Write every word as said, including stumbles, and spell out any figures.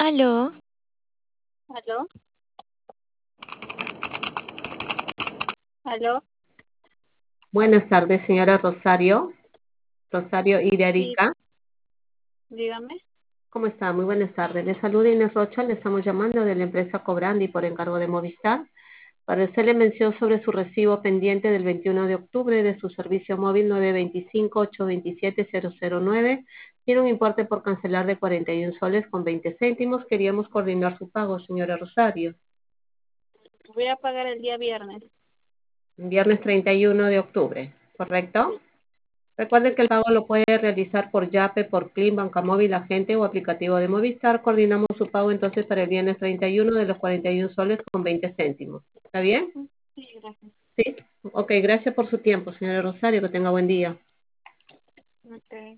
Aló, ¿Aló? ¿Aló? Buenas tardes, señora Rosario. Rosario Sí, Iriarica. dígame. ¿Cómo está? Muy buenas tardes. Le saluda Inés Rocha. Le estamos llamando de la empresa Cobrandi por encargo de Movistar para hacerle mención sobre su recibo pendiente del veintiuno de octubre de su servicio móvil nueve dos cinco, ocho dos siete, cero cero nueve. Tiene un importe por cancelar de cuarenta y un soles con veinte céntimos. Queríamos coordinar su pago, señora Rosario. Voy a pagar el día viernes. Viernes treinta y uno de octubre, ¿correcto? Sí, Recuerde sí. que el pago lo puede realizar por Yape, por Clean, Banca Móvil, Agente o aplicativo de Movistar. Coordinamos su pago entonces para el viernes treinta y uno de los cuarenta y un soles con veinte céntimos. ¿Está bien? Sí, gracias. Sí. Ok, gracias por su tiempo, señora Rosario. Que tenga buen día. Ok.